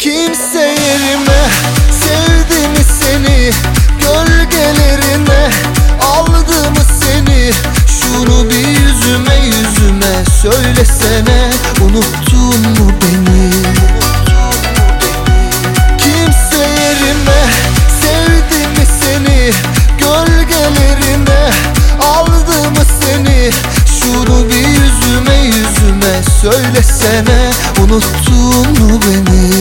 Kimse yerime sevdi mi seni? Gölgelerine aldı mı seni? Şunu bir yüzüme söylesene, unuttun mu beni? Kimse yerime sevdi mi seni? Gölgelerine aldı mı seni? Şunu bir yüzüme söylesene, unuttun mu beni?